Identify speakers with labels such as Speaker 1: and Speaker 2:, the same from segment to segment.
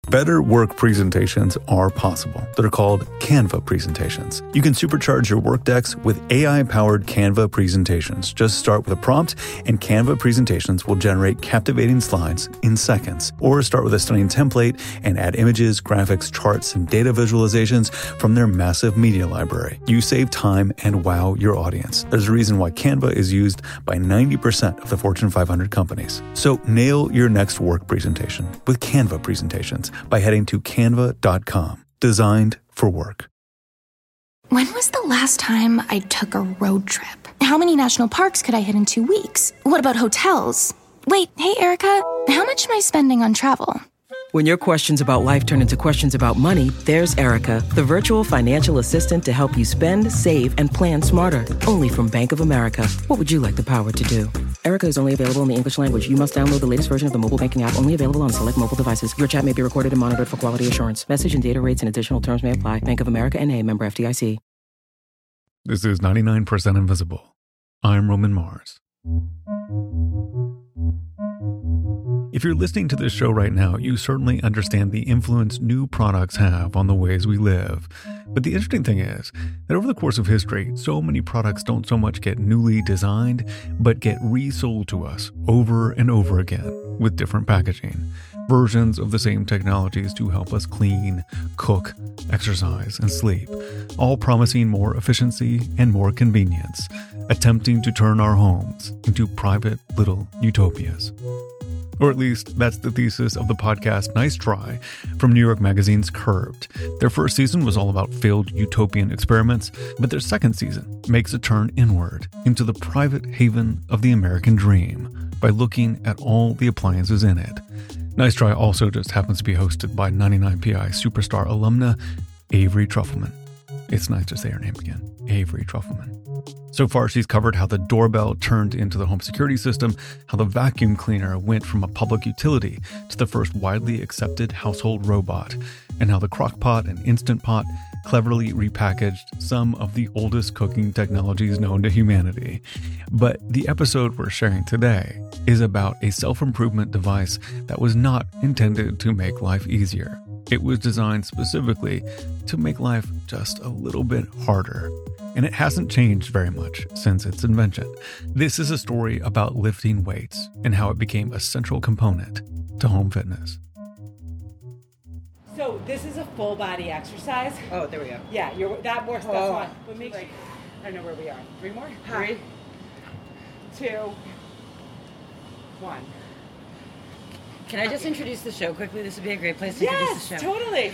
Speaker 1: Better work presentations are possible. They're called Canva presentations. You can supercharge your work decks with AI-powered Canva presentations. Just start with a prompt, and Canva presentations will generate captivating slides in seconds. Or start with a stunning template and add images, graphics, charts, and data visualizations from their massive media library. You save time and wow your audience. There's a reason why Canva is used by 90% of the Fortune 500 companies. So nail your next work presentation with Canva presentations by heading to canva.com. Designed for work.
Speaker 2: When was the last time I took a road trip? How many national parks could I hit in 2 weeks? What about hotels? Wait, hey, Erica, how much am I spending on travel?
Speaker 3: When your questions about life turn into questions about money, there's Erica, the virtual financial assistant to help you spend, save, and plan smarter. Only from Bank of America. What would you like the power to do? Erica is only available in the English language. You must download the latest version of the mobile banking app, only available on select mobile devices. Your chat may be recorded and monitored for quality assurance. Message and data rates and additional terms may apply. Bank of America N.A., member FDIC.
Speaker 1: This is 99% Invisible. I'm Roman Mars. If you're listening to this show right now, you certainly understand the influence new products have on the ways we live. But the interesting thing is that over the course of history, so many products don't so much get newly designed, but get resold to us over and over again with different packaging. Versions of the same technologies to help us clean, cook, exercise, and sleep, all promising more efficiency and more convenience, attempting to turn our homes into private little utopias. Or at least, that's the thesis of the podcast Nice Try from New York Magazine's Curbed. Their first season was all about failed utopian experiments, but their second season makes a turn inward into the private haven of the American dream by looking at all the appliances in it. Nice Try also just happens to be hosted by 99PI superstar alumna Avery Trufelman. It's nice to say her name again, Avery Trufelman. So far, she's covered how the doorbell turned into the home security system, how the vacuum cleaner went from a public utility to the first widely accepted household robot, and how the crock-pot and Instant Pot cleverly repackaged some of the oldest cooking technologies known to humanity. But the episode we're sharing today is about a self-improvement device that was not intended to make life easier. It was designed specifically to make life just a little bit harder. And it hasn't changed very much since its invention. This is a story about lifting weights and how it became a central component to home fitness.
Speaker 4: So this is a full body exercise.
Speaker 3: Oh, there we go.
Speaker 4: Yeah, that more stuff on. But make like, I don't know where we are. 3 more? 3, 2, 1.
Speaker 3: Can I just introduce the show quickly? This would be a great place to introduce the show.
Speaker 4: Yes, totally.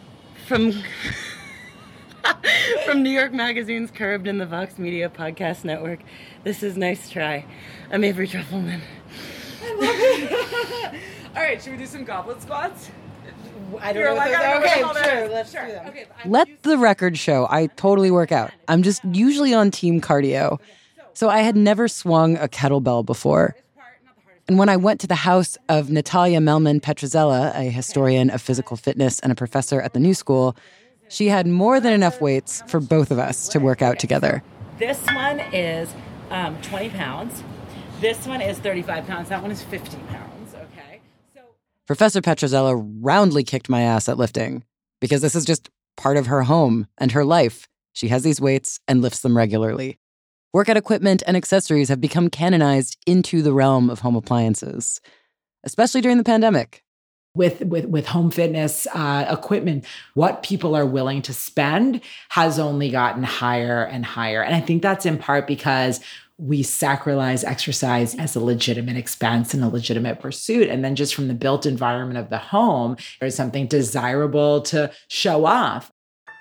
Speaker 3: From New York Magazine's Curbed and the Vox Media Podcast Network, this is Nice Try. I'm Avery Trufelman.
Speaker 4: I love it. All right, should we do some goblet squats?
Speaker 3: I don't know. Okay, sure, let's do them.
Speaker 4: Okay,
Speaker 5: Let the record show I totally work out. I'm just usually on team cardio. So I had never swung a kettlebell before. And when I went to the house of Natalia Melman Petrozzella, a historian of physical fitness and a professor at the New School, she had more than enough weights for both of us to work out together.
Speaker 4: This one is 20 pounds. This one is 35 pounds. That one is 50 pounds, okay?
Speaker 5: Professor Petrozzella roundly kicked my ass at lifting because this is just part of her home and her life. She has these weights and lifts them regularly. Workout equipment and accessories have become canonized into the realm of home appliances, especially during the pandemic.
Speaker 6: With home fitness equipment, what people are willing to spend has only gotten higher and higher. And I think that's in part because we sacralize exercise as a legitimate expense and a legitimate pursuit. And then just from the built environment of the home, there's something desirable to show off.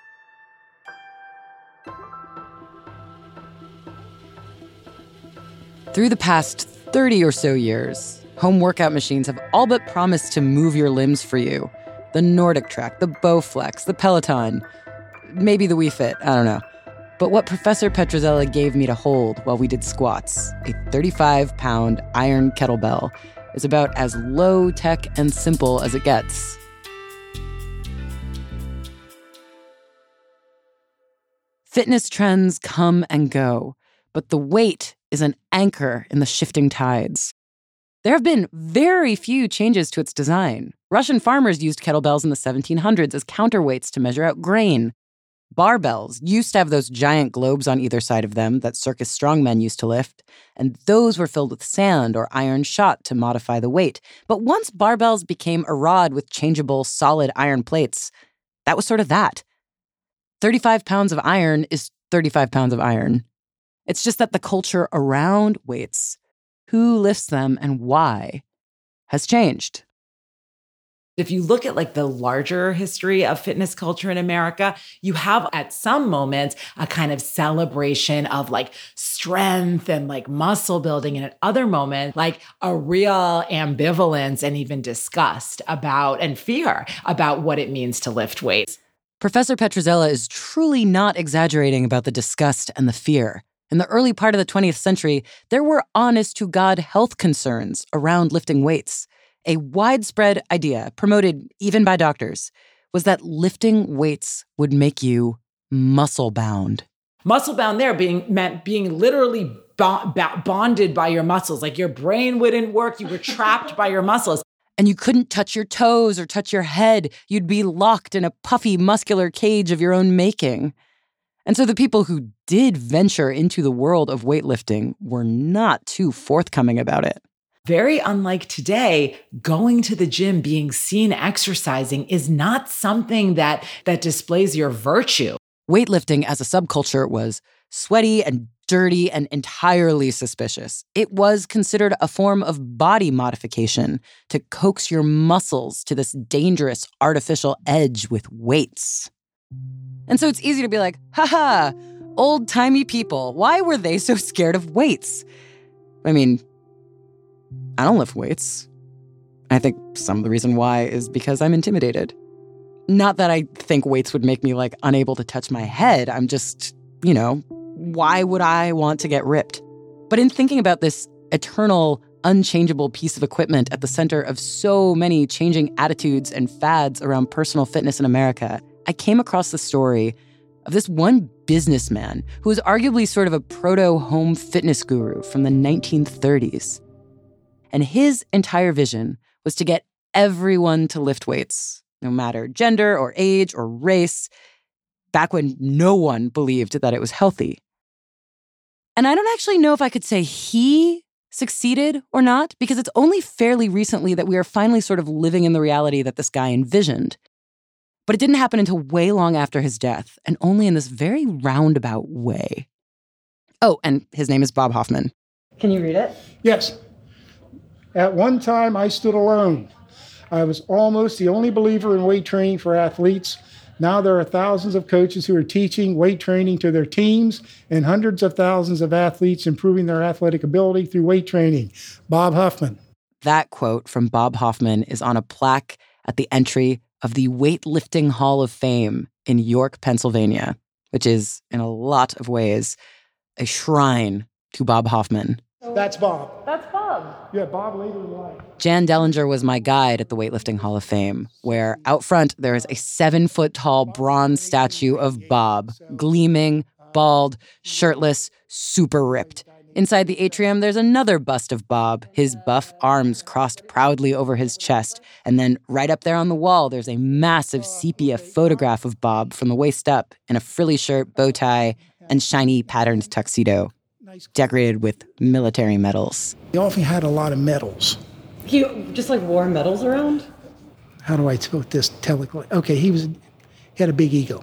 Speaker 5: Through the past 30 or so years, home workout machines have all but promised to move your limbs for you. The Nordic Track, the Bowflex, the Peloton, maybe the Wii Fit, I don't know. But what Professor Petrozzella gave me to hold while we did squats, a 35-pound iron kettlebell, is about as low-tech and simple as it gets. Fitness trends come and go, but the weight is an anchor in the shifting tides. There have been very few changes to its design, Russian farmers used kettlebells in the 1700s as counterweights to measure out grain. Barbells used to have those giant globes on either side of them that circus strongmen used to lift, and those were filled with sand or iron shot to modify the weight. But once barbells became a rod with changeable solid iron plates, that was sort of that. 35 pounds of iron is 35 pounds of iron. It's just that the culture around weights, who lifts them and why, has changed.
Speaker 6: If you look at like the larger history of fitness culture in America, you have at some moments a kind of celebration of like strength and like muscle building. And at other moments, like a real ambivalence and even disgust about and fear about what it means to lift weights.
Speaker 5: Professor Petrozzella is truly not exaggerating about the disgust and the fear. In the early part of the 20th century, there were honest-to-God health concerns around lifting weights. A widespread idea, promoted even by doctors, was that lifting weights would make you muscle-bound.
Speaker 6: Muscle-bound there meant being literally bonded by your muscles. Like your brain wouldn't work. You were trapped by your muscles.
Speaker 5: And you couldn't touch your toes or touch your head. You'd be locked in a puffy, muscular cage of your own making. And so the people who did venture into the world of weightlifting were not too forthcoming about it.
Speaker 6: Very unlike today, going to the gym, being seen exercising is not something that displays your virtue.
Speaker 5: Weightlifting as a subculture was sweaty and dirty and entirely suspicious. It was considered a form of body modification to coax your muscles to this dangerous artificial edge with weights. And so it's easy to be like, haha, old-timey people, why were they so scared of weights? I mean, I don't lift weights. I think some of the reason why is because I'm intimidated. Not that I think weights would make me, like, unable to touch my head. I'm just, why would I want to get ripped? But in thinking about this eternal, unchangeable piece of equipment at the center of so many changing attitudes and fads around personal fitness in America, I came across the story of this one businessman who was arguably sort of a proto-home fitness guru from the 1930s. And his entire vision was to get everyone to lift weights, no matter gender or age or race, back when no one believed that it was healthy. And I don't actually know if I could say he succeeded or not, because it's only fairly recently that we are finally sort of living in the reality that this guy envisioned. But it didn't happen until way long after his death, and only in this very roundabout way. Oh, and his name is Bob Hoffman.
Speaker 7: Can you read it?
Speaker 8: Yes. At one time, I stood alone. I was almost the only believer in weight training for athletes. Now there are thousands of coaches who are teaching weight training to their teams and hundreds of thousands of athletes improving their athletic ability through weight training. Bob Hoffman.
Speaker 5: That quote from Bob Hoffman is on a plaque at the entry of the Weightlifting Hall of Fame in York, Pennsylvania, which is, in a lot of ways, a shrine to Bob Hoffman.
Speaker 8: That's Bob.
Speaker 7: That's Bob.
Speaker 8: Yeah, Bob later in life.
Speaker 5: Jan Dellinger was my guide at the Weightlifting Hall of Fame, where out front there is a 7-foot-tall bronze statue of Bob, gleaming, bald, shirtless, super ripped. Inside the atrium, there's another bust of Bob, his buff arms crossed proudly over his chest. And then right up there on the wall, there's a massive sepia photograph of Bob from the waist up in a frilly shirt, bow tie, and shiny patterned tuxedo, decorated with military medals.
Speaker 8: He often had a lot of medals.
Speaker 7: He just like wore medals around?
Speaker 8: How do I put this telecally? Okay, he had a big ego.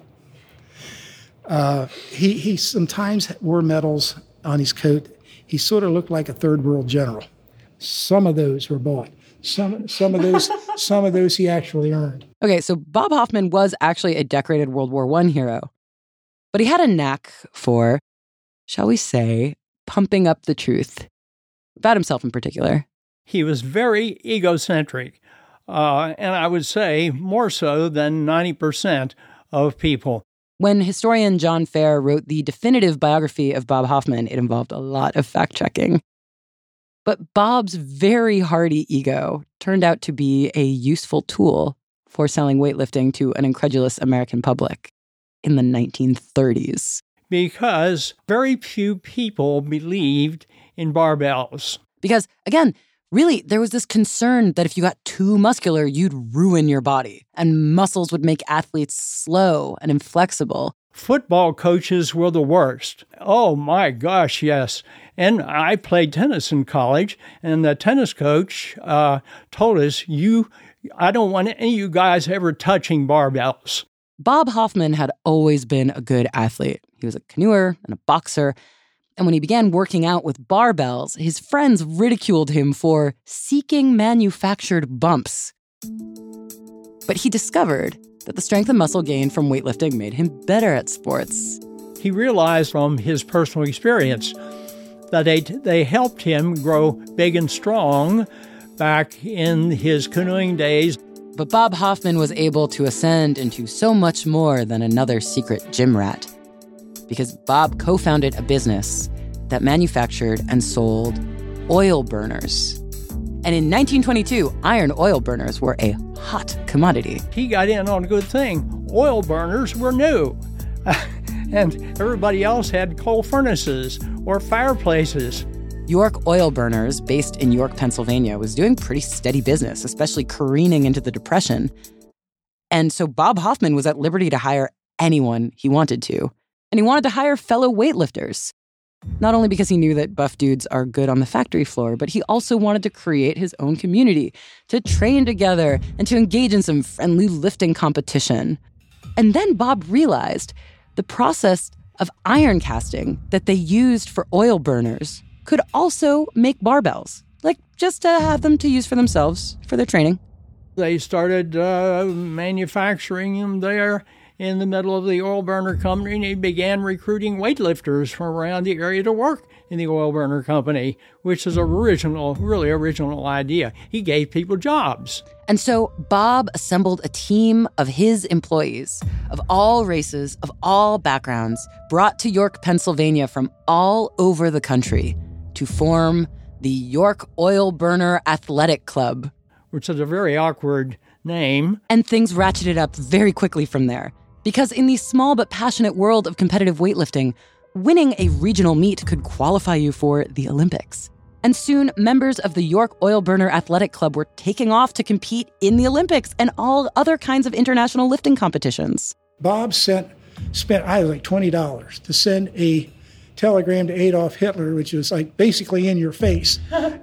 Speaker 8: He sometimes wore medals on his coat. He sort of looked like a third world general. Some of those were bought. Some of those he actually earned.
Speaker 5: Okay, so Bob Hoffman was actually a decorated World War I hero. But he had a knack for, shall we say, pumping up the truth. About himself in particular.
Speaker 9: He was very egocentric, and I would say more so than 90% of people.
Speaker 5: When historian John Fair wrote the definitive biography of Bob Hoffman, it involved a lot of fact-checking. But Bob's very hearty ego turned out to be a useful tool for selling weightlifting to an incredulous American public in the 1930s.
Speaker 9: Because very few people believed in barbells.
Speaker 5: Because, again, Really, there was this concern that if you got too muscular, you'd ruin your body, and muscles would make athletes slow and inflexible.
Speaker 9: Football coaches were the worst. Oh my gosh, yes. And I played tennis in college, and the tennis coach told us, I don't want any of you guys ever touching barbells.
Speaker 5: Bob Hoffman had always been a good athlete. He was a canoeer and a boxer. And when he began working out with barbells, his friends ridiculed him for seeking manufactured bumps. But he discovered that the strength and muscle gained from weightlifting made him better at sports.
Speaker 9: He realized from his personal experience that they helped him grow big and strong back in his canoeing days.
Speaker 5: But Bob Hoffman was able to ascend into so much more than another secret gym rat, because Bob co-founded a business that manufactured and sold oil burners. And in 1922, iron oil burners were a hot commodity.
Speaker 9: He got in on a good thing. Oil burners were new. And everybody else had coal furnaces or fireplaces.
Speaker 5: York Oil Burners, based in York, Pennsylvania, was doing pretty steady business, especially careening into the Depression. And so Bob Hoffman was at liberty to hire anyone he wanted to. And he wanted to hire fellow weightlifters. Not only because he knew that buff dudes are good on the factory floor, but he also wanted to create his own community, to train together, and to engage in some friendly lifting competition. And then Bob realized the process of iron casting that they used for oil burners could also make barbells, like just to have them to use for themselves, for their training.
Speaker 9: They started manufacturing them there in the middle of the oil burner company, and he began recruiting weightlifters from around the area to work in the oil burner company, which is a really original idea. He gave people jobs.
Speaker 5: And so Bob assembled a team of his employees of all races, of all backgrounds, brought to York, Pennsylvania from all over the country to form the York Oil Burner Athletic Club.
Speaker 9: Which is a very awkward name.
Speaker 5: And things ratcheted up very quickly from there. Because in the small but passionate world of competitive weightlifting, winning a regional meet could qualify you for the Olympics. And soon, members of the York Oil Burner Athletic Club were taking off to compete in the Olympics and all other kinds of international lifting competitions.
Speaker 8: Bob spent like $20 to send a telegram to Adolf Hitler, which was like basically in your face,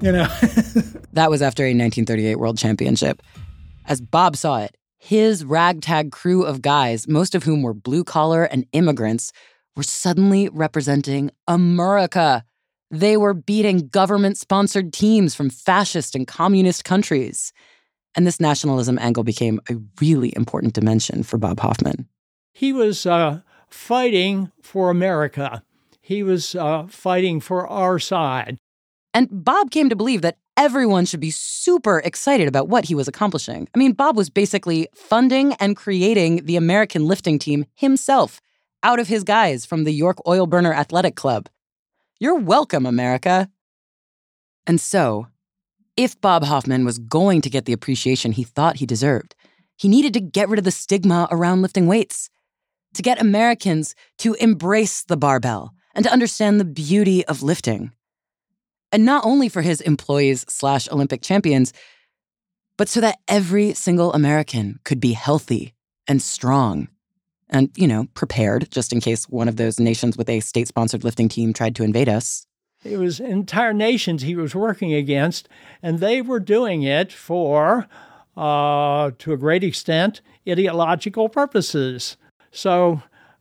Speaker 5: That was after a 1938 World Championship. As Bob saw it, his ragtag crew of guys, most of whom were blue-collar and immigrants, were suddenly representing America. They were beating government-sponsored teams from fascist and communist countries. And this nationalism angle became a really important dimension for Bob Hoffman.
Speaker 9: He was fighting for America. He was fighting for our side.
Speaker 5: And Bob came to believe that everyone should be super excited about what he was accomplishing. I mean, Bob was basically funding and creating the American lifting team himself out of his guys from the York Oil Burner Athletic Club. You're welcome, America. And so, if Bob Hoffman was going to get the appreciation he thought he deserved, he needed to get rid of the stigma around lifting weights, to get Americans to embrace the barbell and to understand the beauty of lifting. And not only for his employees/Olympic champions, but so that every single American could be healthy and strong and, prepared just in case one of those nations with a state-sponsored lifting team tried to invade us.
Speaker 9: It was entire nations he was working against, and they were doing it for, to a great extent, ideological purposes. So,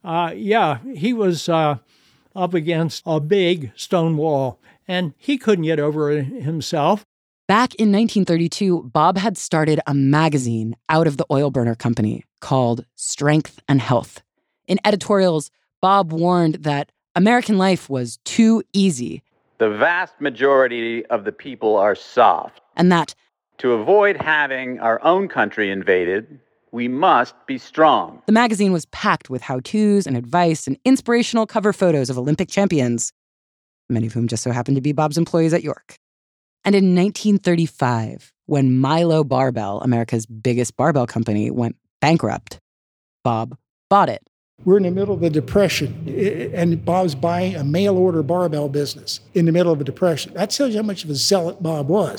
Speaker 9: he was up against a big stone wall. And he couldn't get over it himself.
Speaker 5: Back in 1932, Bob had started a magazine out of the oil burner company called Strength and Health. In editorials, Bob warned that American life was too easy.
Speaker 10: The vast majority of the people are soft.
Speaker 5: And that
Speaker 10: to avoid having our own country invaded, we must be strong.
Speaker 5: The magazine was packed with how-tos and advice and inspirational cover photos of Olympic champions, many of whom just so happened to be Bob's employees at York. And in 1935, when Milo Barbell, America's biggest barbell company, went bankrupt, Bob bought it.
Speaker 8: We're in the middle of the Depression, and Bob's buying a mail-order barbell business in the middle of a Depression. That tells you how much of a zealot Bob was.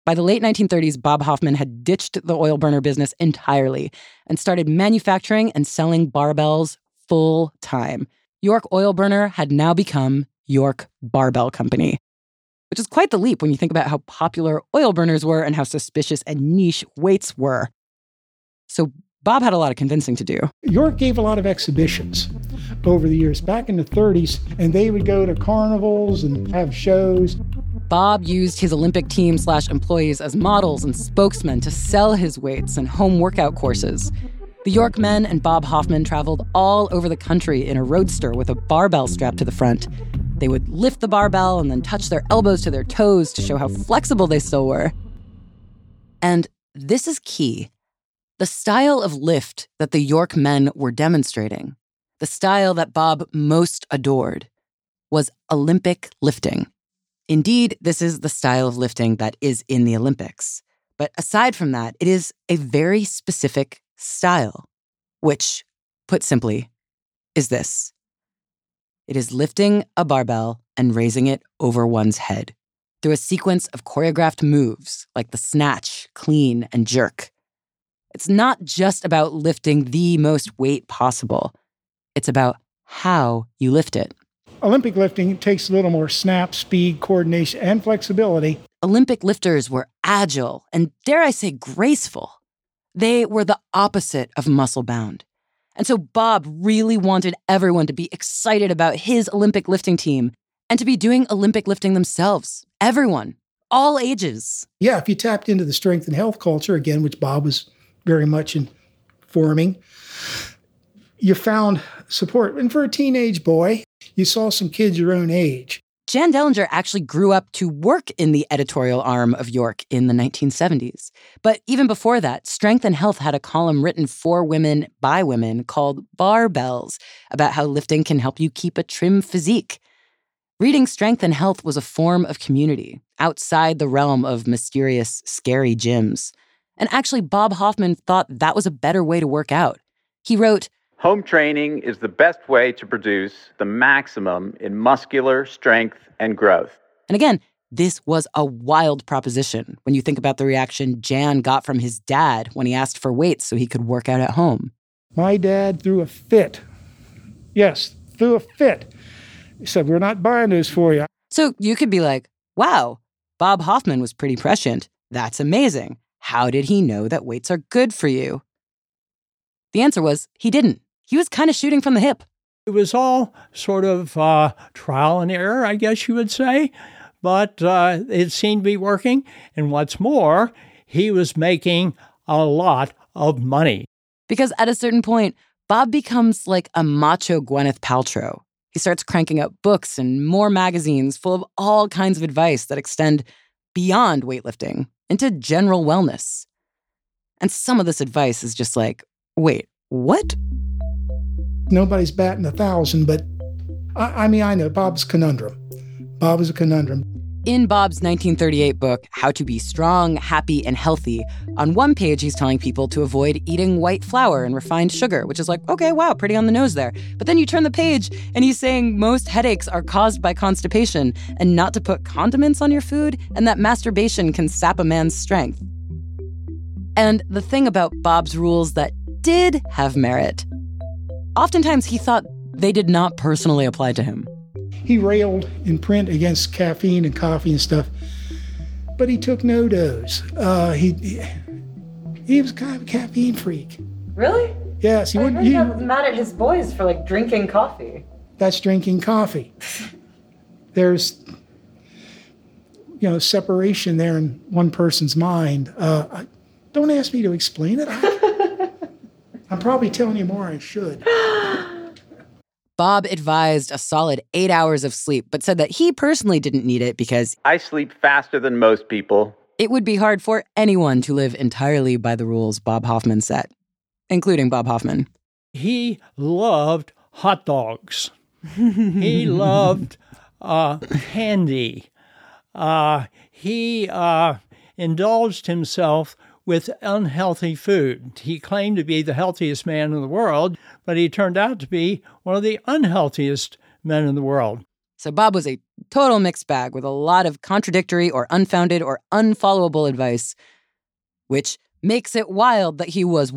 Speaker 5: By the late 1930s, Bob Hoffman had ditched the oil burner business entirely and started manufacturing and selling barbells full time. York Oil Burner had now become York Barbell Company, which is quite the leap when you think about how popular oil burners were and how suspicious and niche weights were. So Bob had a lot of convincing to do.
Speaker 8: York gave a lot of exhibitions over the years, back in the 30s, and they would go to carnivals and have shows.
Speaker 5: Bob used his Olympic team / employees as models and spokesmen to sell his weights and home workout courses. The York men and Bob Hoffman traveled all over the country in a roadster with a barbell strapped to the front. They would lift the barbell and then touch their elbows to their toes to show how flexible they still were. And this is key. The style of lift that the York men were demonstrating, the style that Bob most adored, was Olympic lifting. Indeed, this is the style of lifting that is in the Olympics. But aside from that, it is a very specific style, which, put simply, is this. It is lifting a barbell and raising it over one's head through a sequence of choreographed moves like the snatch, clean, and jerk. It's not just about lifting the most weight possible. It's about how you lift it.
Speaker 8: Olympic lifting takes a little more snap, speed, coordination, and flexibility.
Speaker 5: Olympic lifters were agile and, dare I say, graceful. They were the opposite of muscle-bound. And so Bob really wanted everyone to be excited about his Olympic lifting team and to be doing Olympic lifting themselves. Everyone, all ages.
Speaker 8: Yeah, if you tapped into the strength and health culture, again, which Bob was very much informing, you found support. And for a teenage boy, you saw some kids your own age.
Speaker 5: Jan Dellinger actually grew up to work in the editorial arm of York in the 1970s. But even before that, Strength and Health had a column written for women by women called Barbells about how lifting can help you keep a trim physique. Reading Strength and Health was a form of community outside the realm of mysterious, scary gyms. And actually, Bob Hoffman thought that was a better way to work out. He wrote,
Speaker 10: "Home training is the best way to produce the maximum in muscular strength and growth."
Speaker 5: And again, this was a wild proposition when you think about the reaction Jan got from his dad when he asked for weights so he could work out at home.
Speaker 8: My dad threw a fit. Yes, threw a fit. He said, "We're not buying those for you."
Speaker 5: So you could be like, wow, Bob Hoffman was pretty prescient. That's amazing. How did he know that weights are good for you? The answer was he didn't. He was kind of shooting from the hip.
Speaker 9: It was all sort of trial and error, I guess you would say, but it seemed to be working. And what's more, he was making a lot of money.
Speaker 5: Because at a certain point, Bob becomes like a macho Gwyneth Paltrow. He starts cranking out books and more magazines full of all kinds of advice that extend beyond weightlifting into general wellness. And some of this advice is just like, wait, what?
Speaker 8: Nobody's batting 1,000, but I know Bob's conundrum. Bob is a conundrum.
Speaker 5: In Bob's 1938 book, How to Be Strong, Happy, and Healthy, on one page he's telling people to avoid eating white flour and refined sugar, which is like, okay, wow, pretty on the nose there. But then you turn the page and he's saying most headaches are caused by constipation and not to put condiments on your food and that masturbation can sap a man's strength. And the thing about Bob's rules that did have merit, oftentimes he thought they did not personally apply to him.
Speaker 8: He railed in print against caffeine and coffee and stuff, but he took no dose. He was kind of a caffeine freak.
Speaker 7: Really?
Speaker 8: Yes, he wouldn't.
Speaker 7: He got mad at his boys for drinking coffee.
Speaker 8: That's drinking coffee. There's, separation there in one person's mind. Don't ask me to explain it. I'm probably telling you more than I should.
Speaker 5: Bob advised a solid 8 hours of sleep, but said that he personally didn't need it because
Speaker 10: I sleep faster than most people.
Speaker 5: It would be hard for anyone to live entirely by the rules Bob Hoffman set, including Bob Hoffman.
Speaker 9: He loved hot dogs. He loved candy. He indulged himself with unhealthy food. He claimed to be the healthiest man in the world, but he turned out to be one of the unhealthiest men in the world.
Speaker 5: So Bob was a total mixed bag with a lot of contradictory or unfounded or unfollowable advice, which makes it wild that he was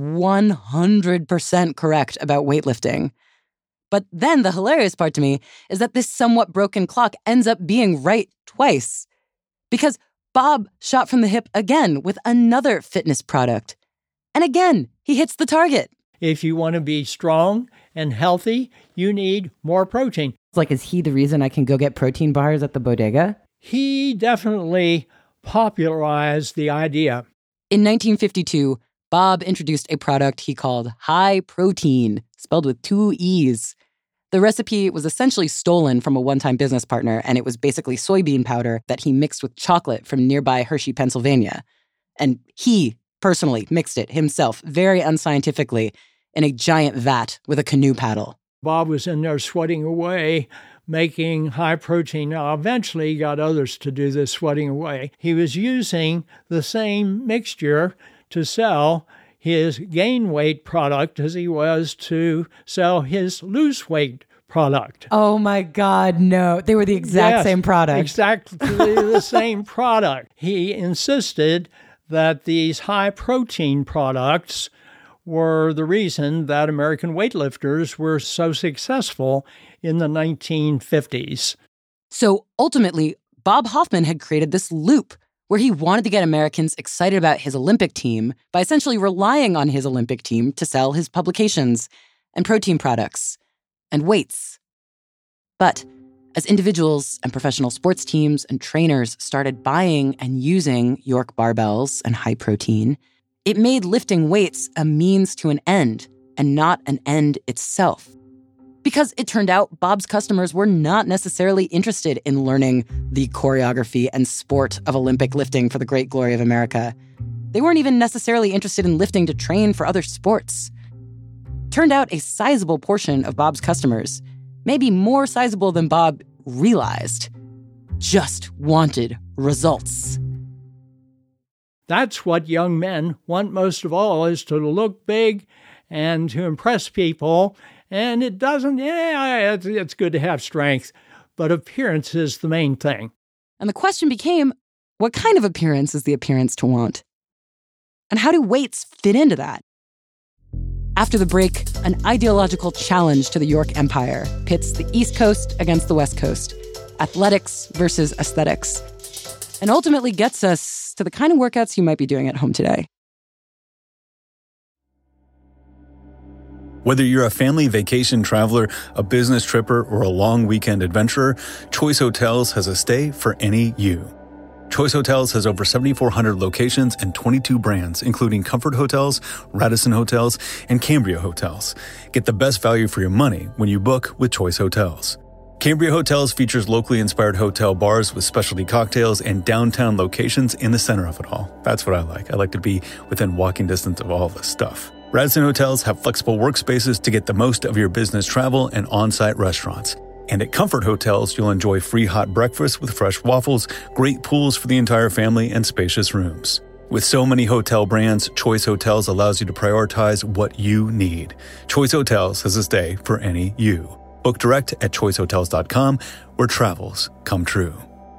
Speaker 5: 100% correct about weightlifting. But then the hilarious part to me is that this somewhat broken clock ends up being right twice. Because Bob shot from the hip again with another fitness product. And again, he hits the target.
Speaker 9: If you want to be strong and healthy, you need more protein.
Speaker 5: It's like, is he the reason I can go get protein bars at the bodega?
Speaker 9: He definitely popularized the idea.
Speaker 5: In 1952, Bob introduced a product he called High Protein, spelled with 2 E's. The recipe was essentially stolen from a one-time business partner, and it was basically soybean powder that he mixed with chocolate from nearby Hershey, Pennsylvania. And he personally mixed it himself, very unscientifically, in a giant vat with a canoe paddle.
Speaker 9: Bob was in there sweating away, making high protein. Now, eventually he got others to do this sweating away. He was using the same mixture to sell his gain weight product as he was to sell his lose weight product.
Speaker 5: Oh my God, no. They were the exact same product.
Speaker 9: Exactly the same product. He insisted that these high protein products were the reason that American weightlifters were so successful in the 1950s.
Speaker 5: So ultimately, Bob Hoffman had created this loop where he wanted to get Americans excited about his Olympic team by essentially relying on his Olympic team to sell his publications and protein products and weights. But as individuals and professional sports teams and trainers started buying and using York barbells and high protein, it made lifting weights a means to an end and not an end itself. Because it turned out Bob's customers were not necessarily interested in learning the choreography and sport of Olympic lifting for the great glory of America. They weren't even necessarily interested in lifting to train for other sports. Turned out a sizable portion of Bob's customers, maybe more sizable than Bob realized, just wanted results.
Speaker 9: That's what young men want most of all, is to look big and to impress people. And it doesn't, it's good to have strength, but appearance is the main thing.
Speaker 5: And the question became, what kind of appearance is the appearance to want? And how do weights fit into that? After the break, an ideological challenge to the York Empire pits the East Coast against the West Coast, athletics versus aesthetics, and ultimately gets us to the kind of workouts you might be doing at home today.
Speaker 1: Whether you're a family vacation traveler, a business tripper, or a long weekend adventurer, Choice Hotels has a stay for any you. Choice Hotels has over 7,400 locations and 22 brands, including Comfort Hotels, Radisson Hotels, and Cambria Hotels. Get the best value for your money when you book with Choice Hotels. Cambria Hotels features locally inspired hotel bars with specialty cocktails and downtown locations in the center of it all. That's what I like. I like to be within walking distance of all this stuff. Radisson Hotels have flexible workspaces to get the most of your business travel and on-site restaurants. And at Comfort Hotels, you'll enjoy free hot breakfast with fresh waffles, great pools for the entire family, and spacious rooms. With so many hotel brands, Choice Hotels allows you to prioritize what you need. Choice Hotels has a stay for any you. Book direct at choicehotels.com, where travels come true.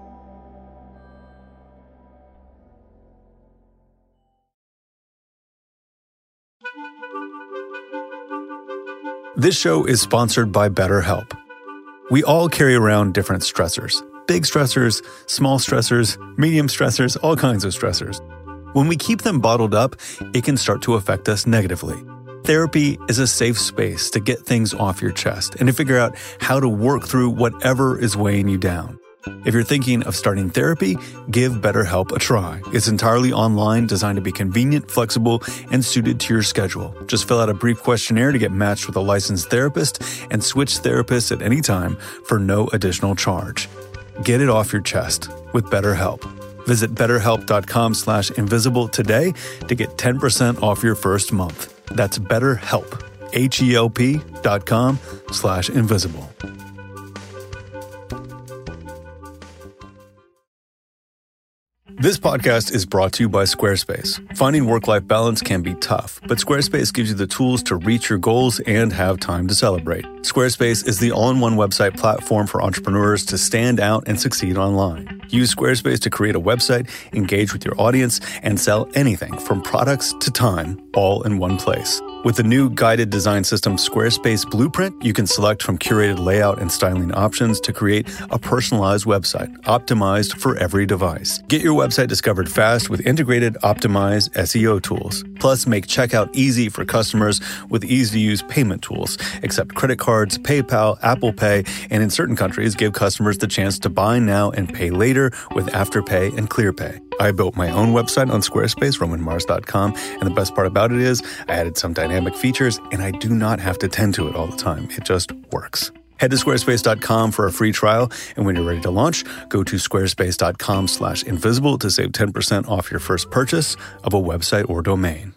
Speaker 1: This show is sponsored by BetterHelp. We all carry around different stressors. Big stressors, small stressors, medium stressors, all kinds of stressors. When we keep them bottled up, it can start to affect us negatively. Therapy is a safe space to get things off your chest and to figure out how to work through whatever is weighing you down. If you're thinking of starting therapy, give BetterHelp a try. It's entirely online, designed to be convenient, flexible, and suited to your schedule. Just fill out a brief questionnaire to get matched with a licensed therapist and switch therapists at any time for no additional charge. Get it off your chest with BetterHelp. Visit BetterHelp.com/invisible today to get 10% off your first month. That's BetterHelp, HELP.com/invisible. This podcast is brought to you by Squarespace. Finding work-life balance can be tough, but Squarespace gives you the tools to reach your goals and have time to celebrate. Squarespace is the all-in-one website platform for entrepreneurs to stand out and succeed online. Use Squarespace to create a website, engage with your audience, and sell anything from products to time, all in one place. With the new guided design system Squarespace Blueprint, you can select from curated layout and styling options to create a personalized website, optimized for every device. Get your website discovered fast with integrated, optimized SEO tools. Plus, make checkout easy for customers with easy-to-use payment tools. Accept credit cards, PayPal, Apple Pay, and in certain countries, give customers the chance to buy now and pay later with Afterpay and ClearPay. I built my own website on Squarespace, RomanMars.com, and the best part about it is I added some dynamic features, and I do not have to tend to it all the time. It just works. Head to squarespace.com for a free trial, and when you're ready to launch, go to squarespace.com/invisible to save 10% off your first purchase of a website or domain.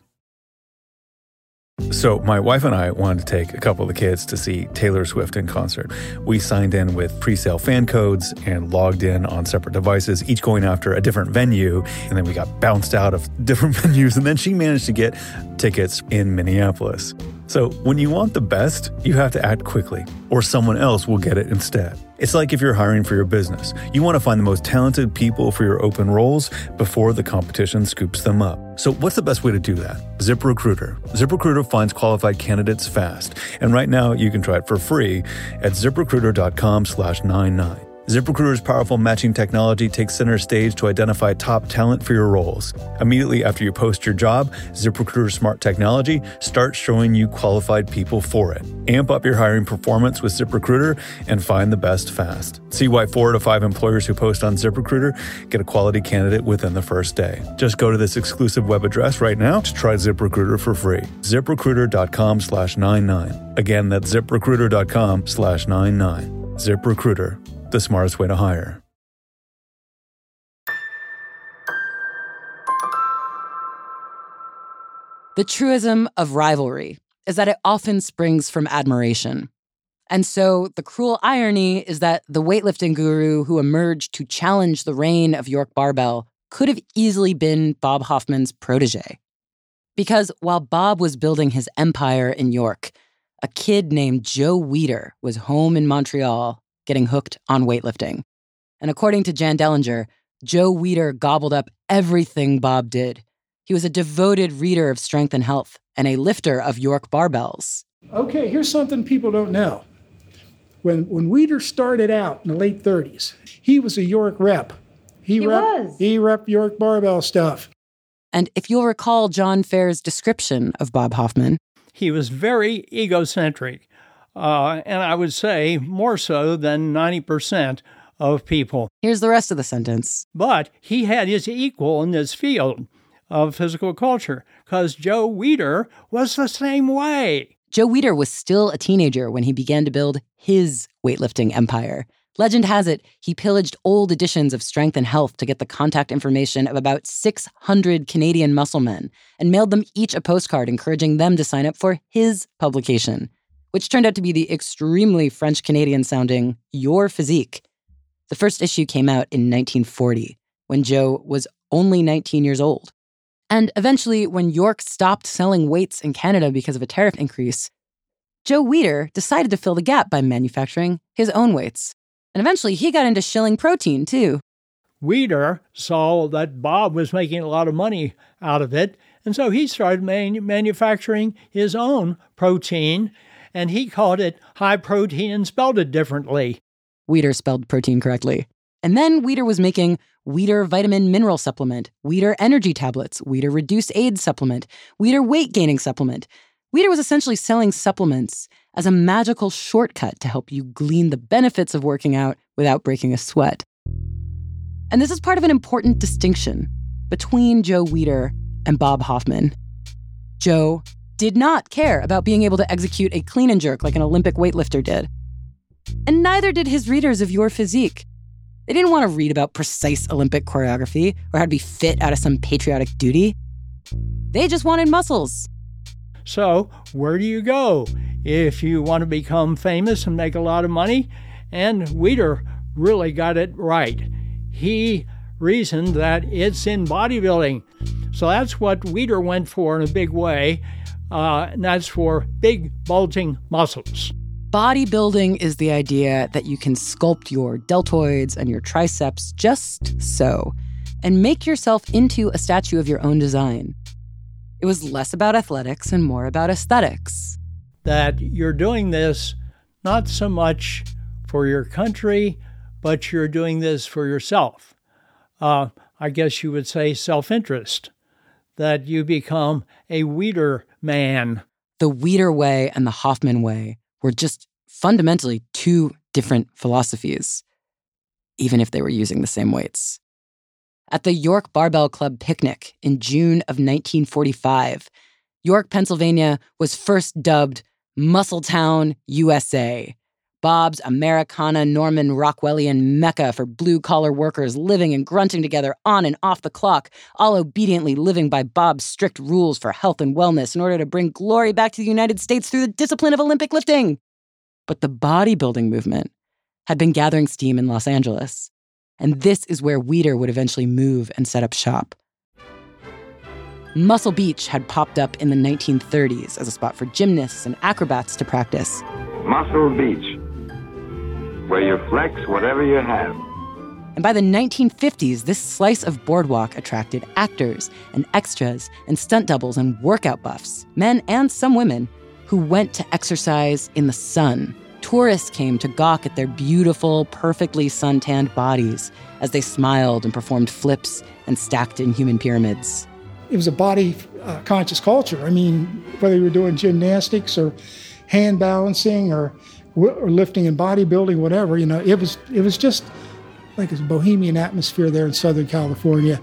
Speaker 1: So my wife and I wanted to take a couple of the kids to see Taylor Swift in concert. We signed in with pre-sale fan codes and logged in on separate devices, each going after a different venue. And then we got bounced out of different venues. And then she managed to get tickets in Minneapolis. So when you want the best, you have to act quickly, or someone else will get it instead. It's like if you're hiring for your business. You want to find the most talented people for your open roles before the competition scoops them up. So what's the best way to do that? ZipRecruiter. ZipRecruiter finds qualified candidates fast. And right now you can try it for free at ZipRecruiter.com/99. ZipRecruiter's powerful matching technology takes center stage to identify top talent for your roles. Immediately after you post your job, ZipRecruiter's smart technology starts showing you qualified people for it. Amp up your hiring performance with ZipRecruiter and find the best fast. See why 4 to 5 employers who post on ZipRecruiter get a quality candidate within the first day. Just go to this exclusive web address right now to try ZipRecruiter for free. ZipRecruiter.com/99. Again, that's ZipRecruiter.com/99. ZipRecruiter. The smartest way to hire.
Speaker 5: The truism of rivalry is that it often springs from admiration. And so the cruel irony is that the weightlifting guru who emerged to challenge the reign of York Barbell could have easily been Bob Hoffman's protege. Because while Bob was building his empire in York, a kid named Joe Weider was home in Montreal getting hooked on weightlifting. And according to Jan Dellinger, Joe Weider gobbled up everything Bob did. He was a devoted reader of Strength and Health and a lifter of York barbells.
Speaker 8: Okay, here's something people don't know. When Weider started out in the late 30s, he was a York rep. He repped York barbell stuff.
Speaker 5: And if you'll recall John Fair's description of Bob Hoffman,
Speaker 9: he was very egocentric. And I would say more so than 90% of people.
Speaker 5: Here's the rest of the sentence.
Speaker 9: But he had his equal in this field of physical culture, because Joe Weider was the same way.
Speaker 5: Joe Weider was still a teenager when he began to build his weightlifting empire. Legend has it, he pillaged old editions of Strength and Health to get the contact information of about 600 Canadian muscle men and mailed them each a postcard encouraging them to sign up for his publication, which turned out to be the extremely French-Canadian-sounding Your Physique. The first issue came out in 1940, when Joe was only 19 years old. And eventually, when York stopped selling weights in Canada because of a tariff increase, Joe Weider decided to fill the gap by manufacturing his own weights. And eventually, he got into shilling protein, too.
Speaker 9: Weider saw that Bob was making a lot of money out of it, and so he started manufacturing his own protein, and he called it high protein and spelled it differently.
Speaker 5: Weider spelled protein correctly. And then Weider was making Weider Vitamin Mineral Supplement, Weider Energy Tablets, Weider Reduced AIDS Supplement, Weider Weight Gaining Supplement. Weider was essentially selling supplements as a magical shortcut to help you glean the benefits of working out without breaking a sweat. And this is part of an important distinction between Joe Weider and Bob Hoffman. Joe did not care about being able to execute a clean and jerk like an Olympic weightlifter did. And neither did his readers of Your Physique. They didn't want to read about precise Olympic choreography or how to be fit out of some patriotic duty. They just wanted muscles.
Speaker 9: So, where do you go if you want to become famous and make a lot of money? And Weider really got it right. He reason that it's in bodybuilding. So that's what Weider went for in a big way, and that's for big, bulging muscles.
Speaker 5: Bodybuilding is the idea that you can sculpt your deltoids and your triceps just so, and make yourself into a statue of your own design. It was less about athletics and more about aesthetics.
Speaker 9: That you're doing this not so much for your country, but you're doing this for yourself. I guess you would say self-interest, that you become a Weider man.
Speaker 5: The Weider way and the Hoffman way were just fundamentally two different philosophies, even if they were using the same weights. At the York Barbell Club picnic in June of 1945, York, Pennsylvania was first dubbed Muscletown, USA, Bob's Americana Norman Rockwellian mecca for blue-collar workers living and grunting together on and off the clock, all obediently living by Bob's strict rules for health and wellness in order to bring glory back to the United States through the discipline of Olympic lifting. But the bodybuilding movement had been gathering steam in Los Angeles, and this is where Weider would eventually move and set up shop. Muscle Beach had popped up in the 1930s as a spot for gymnasts and acrobats to practice.
Speaker 11: Muscle Beach, where you flex whatever you have.
Speaker 5: And by the 1950s, this slice of boardwalk attracted actors and extras and stunt doubles and workout buffs, men and some women, who went to exercise in the sun. Tourists came to gawk at their beautiful, perfectly suntanned bodies as they smiled and performed flips and stacked in human pyramids.
Speaker 8: It was a body-conscious culture. I mean, whether you were doing gymnastics or hand balancing or lifting and bodybuilding, whatever, it was just like a bohemian atmosphere there in Southern California.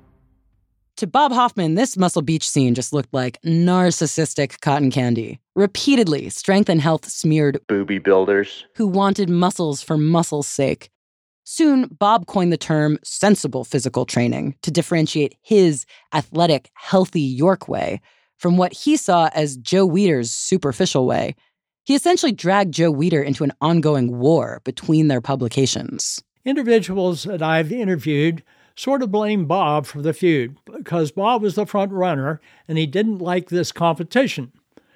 Speaker 5: To Bob Hoffman, this Muscle Beach scene just looked like narcissistic cotton candy. Repeatedly, strength and health smeared
Speaker 10: booby builders
Speaker 5: who wanted muscles for muscle's sake. Soon, Bob coined the term sensible physical training to differentiate his athletic, healthy York way from what he saw as Joe Weider's superficial way. He essentially dragged Joe Weider into an ongoing war between their publications.
Speaker 9: Individuals that I've interviewed sort of blame Bob for the feud because Bob was the front runner and he didn't like this competition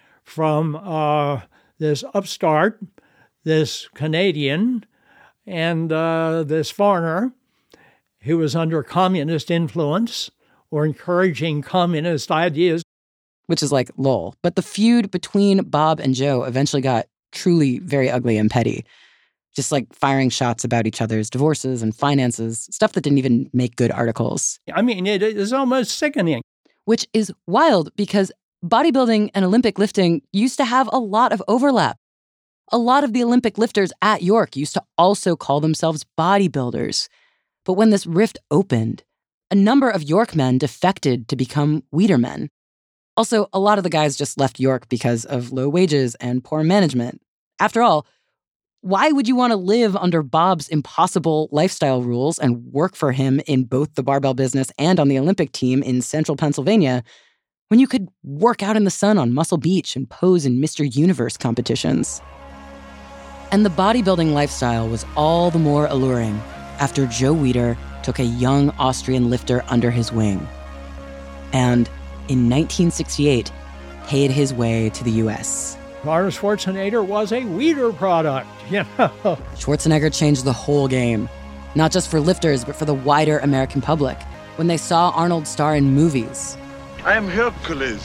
Speaker 9: from this upstart, this Canadian, and this foreigner who was under communist influence or encouraging communist ideas.
Speaker 5: Which is like, lol. But the feud between Bob and Joe eventually got truly very ugly and petty. Just like firing shots about each other's divorces and finances, stuff that didn't even make good articles.
Speaker 9: I mean, it is almost sickening.
Speaker 5: Which is wild because bodybuilding and Olympic lifting used to have a lot of overlap. A lot of the Olympic lifters at York used to also call themselves bodybuilders. But when this rift opened, a number of York men defected to become Weider men. Also, a lot of the guys just left York because of low wages and poor management. After all, why would you want to live under Bob's impossible lifestyle rules and work for him in both the barbell business and on the Olympic team in central Pennsylvania when you could work out in the sun on Muscle Beach and pose in Mr. Universe competitions? And the bodybuilding lifestyle was all the more alluring after Joe Weider took a young Austrian lifter under his wing. And in 1968, paid his way to the U.S.
Speaker 9: Arnold Schwarzenegger was a Weider product,
Speaker 5: Schwarzenegger changed the whole game, not just for lifters, but for the wider American public, when they saw Arnold star in movies.
Speaker 11: I am Hercules.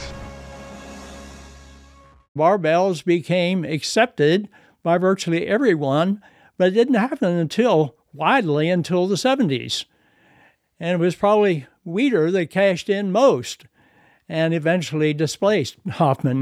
Speaker 9: Barbells became accepted by virtually everyone, but it didn't happen widely until the 70s. And it was probably Weider that cashed in most and eventually displaced Hoffman.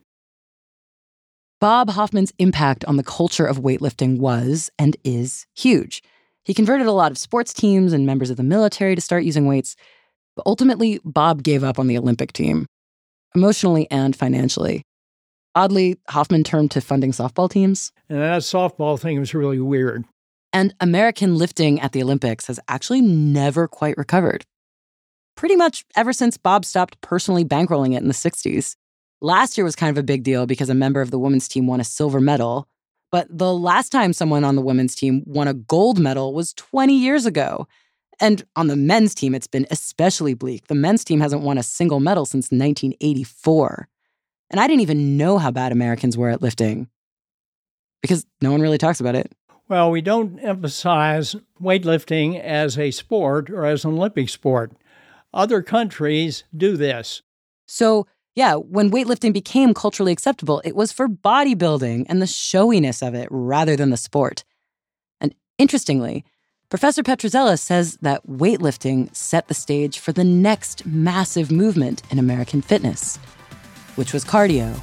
Speaker 5: Bob Hoffman's impact on the culture of weightlifting was, and is, huge. He converted a lot of sports teams and members of the military to start using weights, but ultimately, Bob gave up on the Olympic team, emotionally and financially. Oddly, Hoffman turned to funding softball teams.
Speaker 9: And that softball thing was really weird.
Speaker 5: And American lifting at the Olympics has actually never quite recovered. Pretty much ever since Bob stopped personally bankrolling it in the 60s. Last year was kind of a big deal because a member of the women's team won a silver medal. But the last time someone on the women's team won a gold medal was 20 years ago. And on the men's team, it's been especially bleak. The men's team hasn't won a single medal since 1984. And I didn't even know how bad Americans were at lifting because no one really talks about it.
Speaker 9: Well, we don't emphasize weightlifting as a sport or as an Olympic sport. Other countries do this.
Speaker 5: So, yeah, when weightlifting became culturally acceptable, it was for bodybuilding and the showiness of it rather than the sport. And interestingly, Professor Petrozzella says that weightlifting set the stage for the next massive movement in American fitness, which was cardio.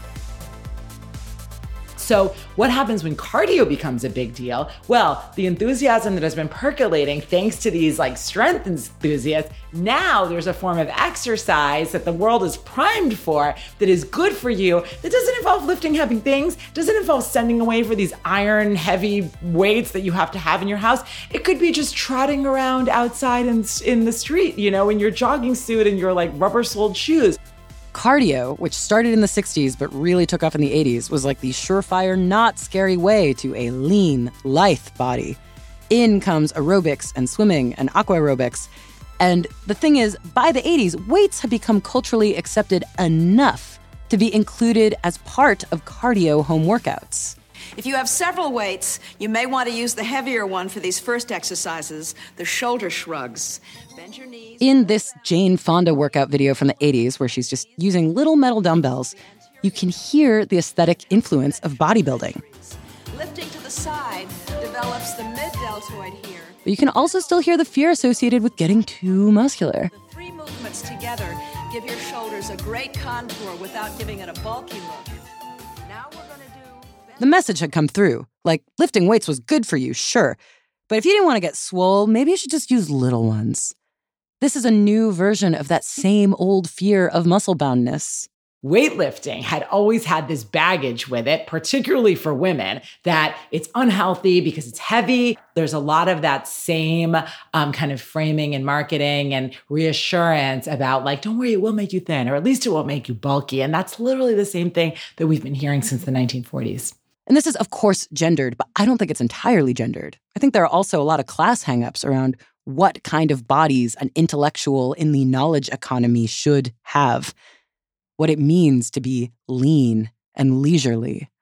Speaker 6: So what happens when cardio becomes a big deal? Well, the enthusiasm that has been percolating thanks to these strength enthusiasts, now there's a form of exercise that the world is primed for that is good for you, that doesn't involve lifting heavy things, doesn't involve sending away for these iron heavy weights that you have to have in your house. It could be just trotting around outside in the street, in your jogging suit and your rubber-soled shoes.
Speaker 5: Cardio, which started in the 60s but really took off in the 80s, was like the surefire, not scary way to a lean, lithe body. In comes aerobics and swimming and aqua aerobics. And the thing is, by the 80s, weights had become culturally accepted enough to be included as part of cardio home workouts.
Speaker 12: If you have several weights, you may want to use the heavier one for these first exercises, the shoulder shrugs. Bend your knees.
Speaker 5: In this Jane Fonda workout video from the 80s, where she's just using little metal dumbbells, you can hear the aesthetic influence of bodybuilding.
Speaker 12: Lifting to the side develops the mid-deltoid here.
Speaker 5: But you can also still hear the fear associated with getting too muscular.
Speaker 12: The three movements together give your shoulders a great contour without giving it a bulky look. Now we're going to do...
Speaker 5: The message had come through. Lifting weights was good for you, sure. But if you didn't want to get swole, maybe you should just use little ones. This is a new version of that same old fear of muscle boundness.
Speaker 6: Weightlifting had always had this baggage with it, particularly for women, that it's unhealthy because it's heavy. There's a lot of that same kind of framing and marketing and reassurance about don't worry, it will make you thin, or at least it won't make you bulky. And that's literally the same thing that we've been hearing since the 1940s.
Speaker 5: And this is, of course, gendered, but I don't think it's entirely gendered. I think there are also a lot of class hangups around what kind of bodies an intellectual in the knowledge economy should have, what it means to be lean and leisurely.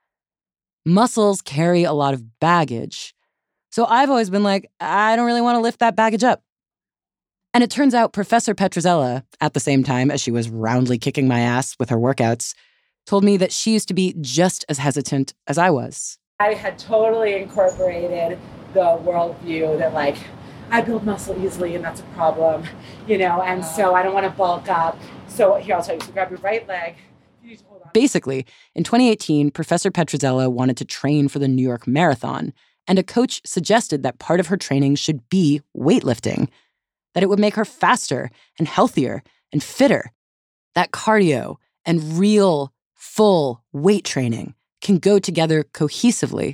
Speaker 5: Muscles carry a lot of baggage. So I've always been I don't really want to lift that baggage up. And it turns out Professor Petrozzella, at the same time as she was roundly kicking my ass with her workouts, told me that she used to be just as hesitant as I was.
Speaker 4: I had totally incorporated the worldview that I build muscle easily and that's a problem, and so I don't want to bulk up. So here, I'll tell you, so grab your right leg. You need to hold on.
Speaker 5: Basically, in 2018, Professor Petrozzella wanted to train for the New York Marathon, and a coach suggested that part of her training should be weightlifting, that it would make her faster and healthier and fitter, that cardio and real, full weight training can go together cohesively.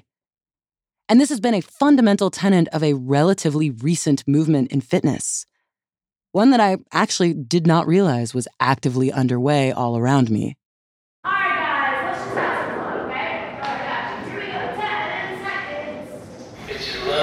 Speaker 5: And this has been a fundamental tenet of a relatively recent movement in fitness, one that I actually did not realize was actively underway all around me.
Speaker 13: All right, guys, let's just have some fun, okay? All right, guys, here we go, 10 seconds. It's your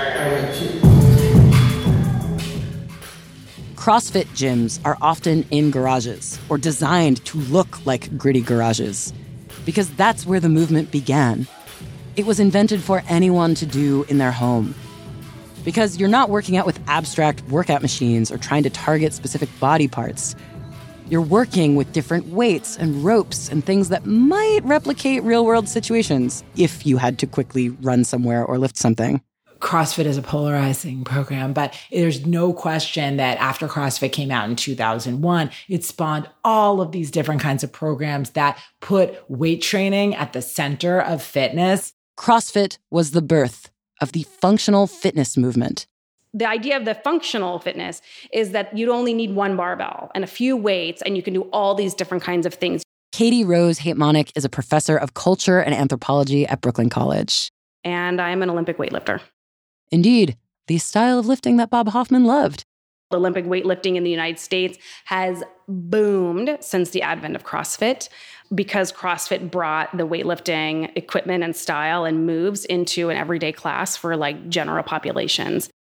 Speaker 5: CrossFit gyms are often in garages or designed to look like gritty garages because that's where the movement began. It was invented for anyone to do in their home. Because you're not working out with abstract workout machines or trying to target specific body parts. You're working with different weights and ropes and things that might replicate real-world situations if you had to quickly run somewhere or lift something.
Speaker 6: CrossFit is a polarizing program, but there's no question that after CrossFit came out in 2001, it spawned all of these different kinds of programs that put weight training at the center of fitness.
Speaker 5: CrossFit was the birth of the functional fitness movement.
Speaker 14: The idea of the functional fitness is that you only need one barbell and a few weights, and you can do all these different kinds of things.
Speaker 5: Katie Rose Haitmanick is a professor of culture and anthropology at Brooklyn College.
Speaker 14: And I'm an Olympic weightlifter.
Speaker 5: Indeed, the style of lifting that Bob Hoffman loved.
Speaker 14: Olympic weightlifting in the United States has boomed since the advent of CrossFit because CrossFit brought the weightlifting equipment and style and moves into an everyday class for general populations.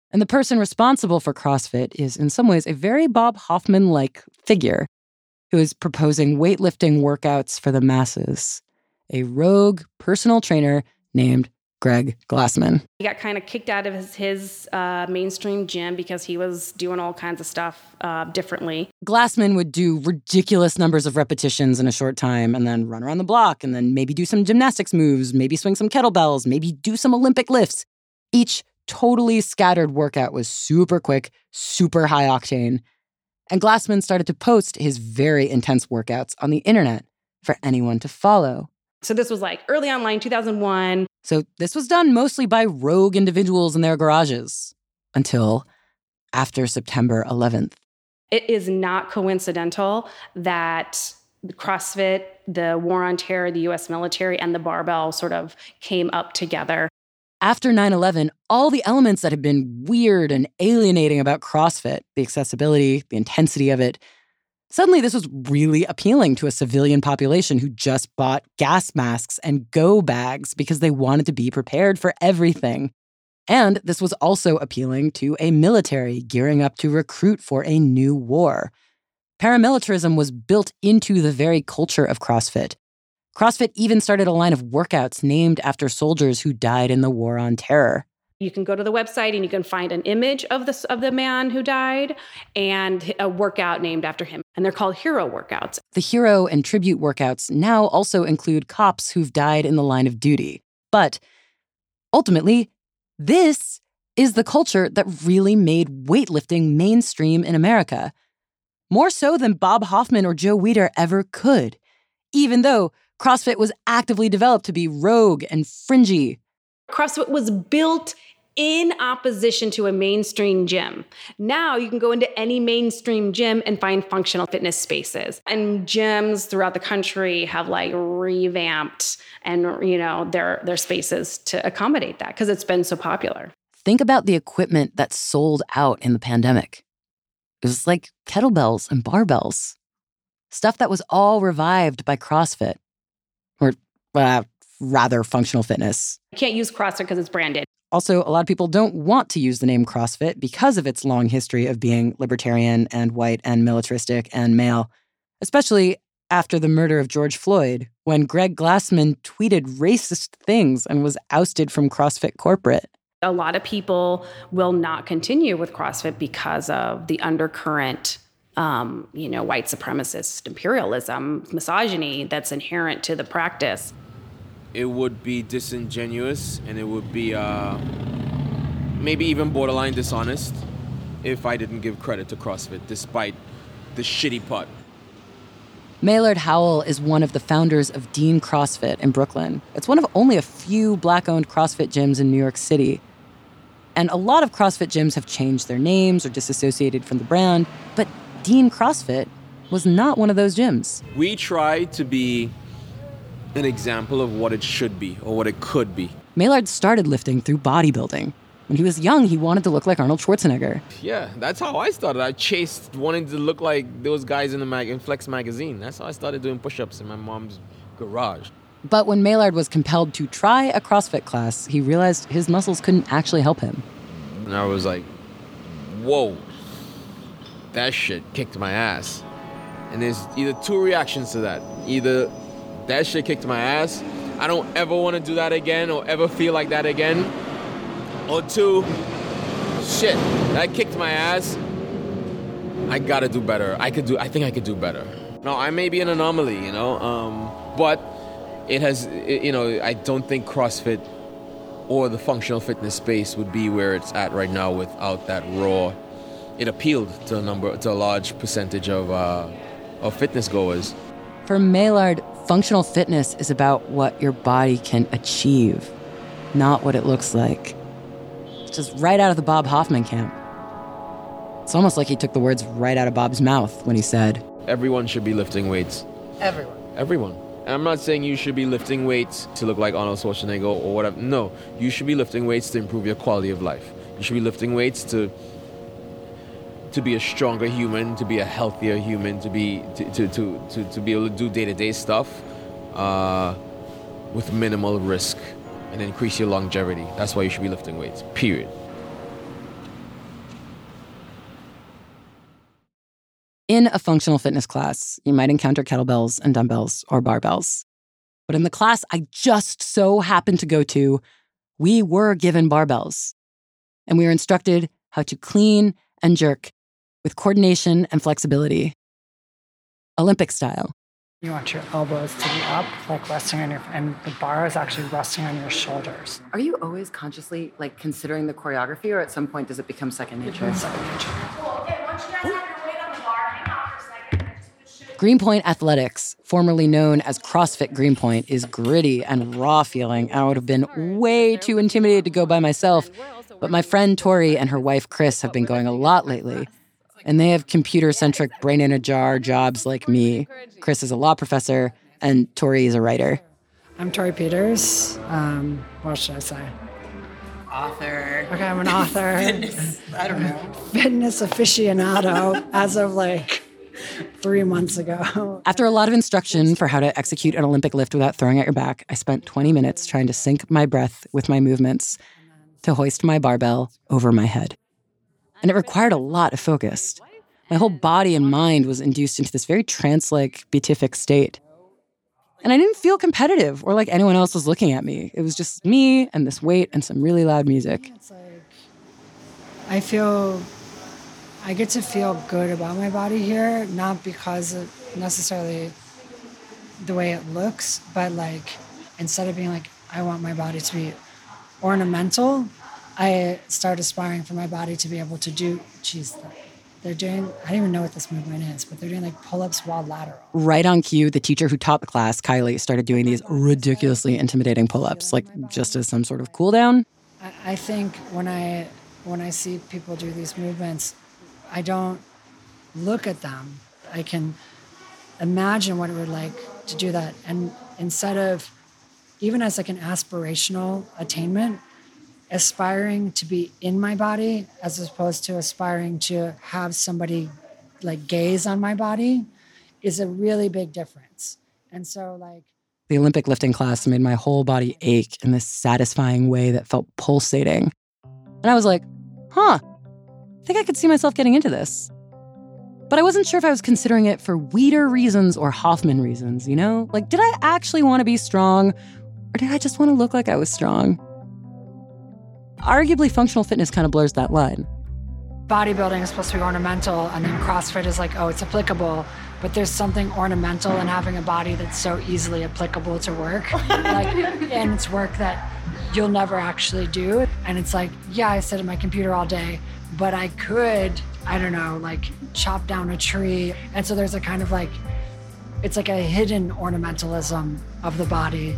Speaker 5: And the person responsible for CrossFit is in some ways a very Bob Hoffman-like figure who is proposing weightlifting workouts for the masses. A rogue personal trainer named Greg Glassman.
Speaker 14: He got kind of kicked out of his mainstream gym because he was doing all kinds of stuff differently.
Speaker 5: Glassman would do ridiculous numbers of repetitions in a short time and then run around the block and then maybe do some gymnastics moves, maybe swing some kettlebells, maybe do some Olympic lifts. Each totally scattered workout was super quick, super high octane. And Glassman started to post his very intense workouts on the internet for anyone to follow.
Speaker 14: So this was like early online, 2001.
Speaker 5: So this was done mostly by rogue individuals in their garages until after September 11th.
Speaker 14: It is not coincidental that CrossFit, the War on Terror, the U.S. military, and the barbell sort of came up together.
Speaker 5: After 9/11, all the elements that had been weird and alienating about CrossFit, the accessibility, the intensity of it, suddenly this was really appealing to a civilian population who just bought gas masks and go bags because they wanted to be prepared for everything. And this was also appealing to a military gearing up to recruit for a new war. Paramilitarism was built into the very culture of CrossFit. CrossFit even started a line of workouts named after soldiers who died in the War on Terror.
Speaker 14: You can go to the website and you can find an image of the man who died and a workout named after him. And they're called hero workouts.
Speaker 5: The hero and tribute workouts now also include cops who've died in the line of duty. But ultimately, this is the culture that really made weightlifting mainstream in America. More so than Bob Hoffman or Joe Weider ever could, even though CrossFit was actively developed to be rogue and fringy.
Speaker 14: CrossFit was built in opposition to a mainstream gym. Now you can go into any mainstream gym and find functional fitness spaces. And gyms throughout the country have like revamped and, their spaces to accommodate that because it's been so popular.
Speaker 5: Think about the equipment that sold out in the pandemic. It was like kettlebells and barbells. Stuff that was all revived by CrossFit. Or rather functional fitness.
Speaker 14: You can't use CrossFit because it's branded.
Speaker 5: Also, a lot of people don't want to use the name CrossFit because of its long history of being libertarian and white and militaristic and male, especially after the murder of George Floyd, when Greg Glassman tweeted racist things and was ousted from CrossFit corporate.
Speaker 14: A lot of people will not continue with CrossFit because of the undercurrent, white supremacist imperialism, misogyny that's inherent to the practice.
Speaker 15: It would be disingenuous and it would be maybe even borderline dishonest if I didn't give credit to CrossFit despite the shitty part.
Speaker 5: Maylard Howell is one of the founders of Dean CrossFit in Brooklyn. It's one of only a few Black-owned CrossFit gyms in New York City. And a lot of CrossFit gyms have changed their names or disassociated from the brand, but Dean CrossFit was not one of those gyms.
Speaker 15: We try to be an example of what it should be or what it could be.
Speaker 5: Maylard started lifting through bodybuilding. When he was young, he wanted to look like Arnold Schwarzenegger.
Speaker 15: Yeah, that's how I started. I chased wanting to look like those guys in Flex magazine. That's how I started doing push-ups in my mom's garage.
Speaker 5: But when Maylard was compelled to try a CrossFit class, he realized his muscles couldn't actually help him.
Speaker 15: And I was like, whoa, that shit kicked my ass. And there's either two reactions to that. Either that shit kicked my ass, I don't ever want to do that again or ever feel like that again. Or two, shit, that kicked my ass. I gotta do better. I think I could do better. No, I may be an anomaly, but it has, I don't think CrossFit or the functional fitness space would be where it's at right now without that raw. It appealed to a large percentage of fitness goers.
Speaker 5: For Maylard, functional fitness is about what your body can achieve, not what it looks like. It's just right out of the Bob Hoffman camp. It's almost like he took the words right out of Bob's mouth when he said,
Speaker 15: everyone should be lifting weights. Everyone. And I'm not saying you should be lifting weights to look like Arnold Schwarzenegger or whatever. No, you should be lifting weights to improve your quality of life. You should be lifting weights to be a stronger human, to be a healthier human, to be able to do day-to-day stuff with minimal risk and increase your longevity. That's why you should be lifting weights, period.
Speaker 5: In a functional fitness class, you might encounter kettlebells and dumbbells or barbells. But in the class I just so happened to go to, we were given barbells. And we were instructed how to clean and jerk with coordination and flexibility. Olympic style.
Speaker 16: You want your elbows to be up, like resting on and the bar is actually resting on your shoulders.
Speaker 5: Are you always consciously considering the choreography, or at some point does it become second nature?
Speaker 16: It becomes second nature.
Speaker 13: Cool. Okay, once you guys have your weight on the bar, hang on for a second.
Speaker 5: Greenpoint Athletics, formerly known as CrossFit Greenpoint, is gritty and raw feeling. I would have been way too intimidated to go by myself, but my friend Tori and her wife Chris have been going a lot lately. And they have computer-centric brain-in-a-jar jobs like me. Chris is a law professor, and Tori is a writer.
Speaker 16: I'm Tori Peters. What should I say?
Speaker 5: Author.
Speaker 16: Okay, I'm an author.
Speaker 5: I don't know.
Speaker 16: Fitness aficionado as of 3 months ago.
Speaker 5: After a lot of instruction for how to execute an Olympic lift without throwing out your back, I spent 20 minutes trying to sync my breath with my movements to hoist my barbell over my head. And it required a lot of focus. My whole body and mind was induced into this very trance-like, beatific state. And I didn't feel competitive or like anyone else was looking at me. It was just me and this weight and some really loud music.
Speaker 16: It's I get to feel good about my body here, not because of necessarily the way it looks, but instead of being I want my body to be ornamental, I start aspiring for my body to be able to do, they're doing, I don't even know what this movement is, but they're doing pull-ups while lateral.
Speaker 5: Right on cue, the teacher who taught the class, Kylie, started doing these ridiculously intimidating pull-ups, just as some sort of cool down.
Speaker 16: I think when I see people do these movements, I don't look at them. I can imagine what it would like to do that. And instead of, even as an aspirational attainment, aspiring to be in my body as opposed to aspiring to have somebody gaze on my body is a really big difference. And so
Speaker 5: the Olympic lifting class made my whole body ache in this satisfying way that felt pulsating. And I was like, I think I could see myself getting into this. But I wasn't sure if I was considering it for Weider reasons or Hoffman reasons, did I actually want to be strong, or did I just want to look like I was strong? Arguably, functional fitness kind of blurs that line.
Speaker 16: Bodybuilding is supposed to be ornamental, and then CrossFit is it's applicable, but there's something ornamental in having a body that's so easily applicable to work. And it's work that you'll never actually do. And it's I sit at my computer all day, but I could, chop down a tree. And so there's a kind of it's a hidden ornamentalism of the body.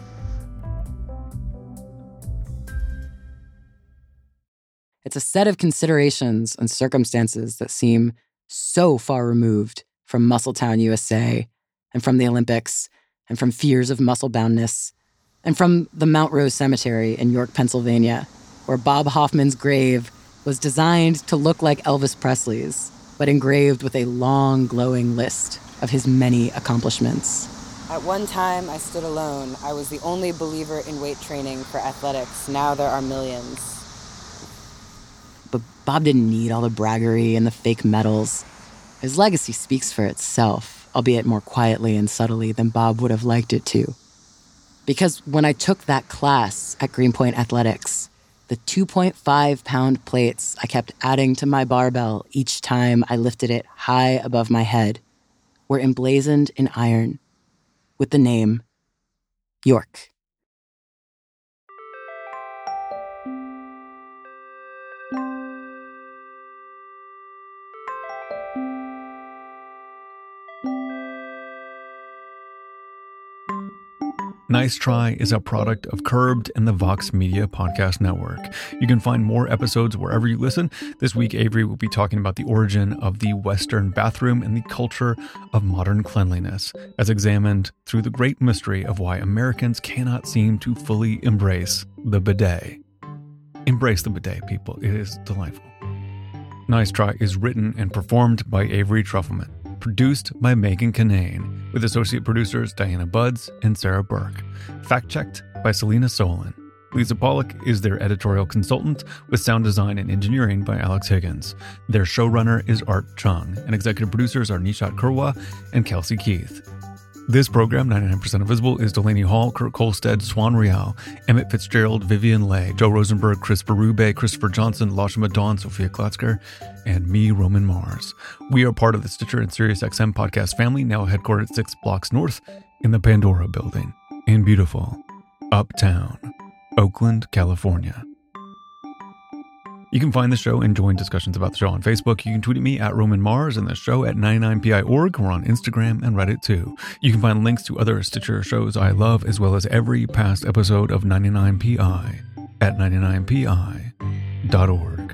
Speaker 5: It's a set of considerations and circumstances that seem so far removed from Muscletown, USA, and from the Olympics, and from fears of muscle boundness, and from the Mount Rose Cemetery in York, Pennsylvania, where Bob Hoffman's grave was designed to look like Elvis Presley's, but engraved with a long, glowing list of his many accomplishments.
Speaker 17: At one time, I stood alone. I was the only believer in weight training for athletics. Now there are millions.
Speaker 5: But Bob didn't need all the braggery and the fake medals. His legacy speaks for itself, albeit more quietly and subtly than Bob would have liked it to. Because when I took that class at Greenpoint Athletics, the 2.5-pound plates I kept adding to my barbell each time I lifted it high above my head were emblazoned in iron with the name York.
Speaker 1: Nice Try is a product of Curbed and the Vox Media Podcast Network. You can find more episodes wherever you listen. This week, Avery will be talking about the origin of the Western bathroom and the culture of modern cleanliness, as examined through the great mystery of why Americans cannot seem to fully embrace the bidet. Embrace the bidet, people. It is delightful. Nice Try is written and performed by Avery Trufelman. Produced by Megan Kinane, with associate producers Diana Buds and Sarah Burke. Fact-checked by Selena Solon. Lisa Pollock is their editorial consultant, with sound design and engineering by Alex Higgins. Their showrunner is Art Chung, and executive producers are Nishat Kurwa and Kelsey Keith. This program, 99% Invisible, is Delaney Hall, Kurt Kolstad, Swan Rial, Emmett Fitzgerald, Vivian Leigh, Joe Rosenberg, Chris Berube, Christopher Johnson, Lashima Dawn, Sophia Klotzker, and me, Roman Mars. We are part of the Stitcher and SiriusXM podcast family, now headquartered 6 blocks north in the Pandora building in beautiful Uptown, Oakland, California. You can find the show and join discussions about the show on Facebook. You can tweet at me at Roman Mars and the show at 99pi.org. We're on Instagram and Reddit too. You can find links to other Stitcher shows I love, as well as every past episode of 99pi at 99pi.org.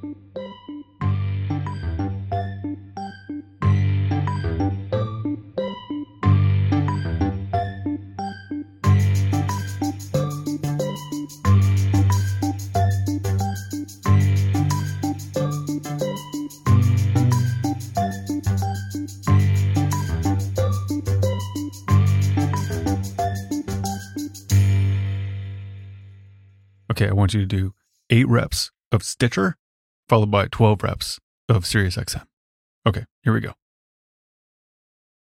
Speaker 1: Okay, I want you to do 8 reps of Stitcher, followed by 12 reps of SiriusXM. Okay, here we go.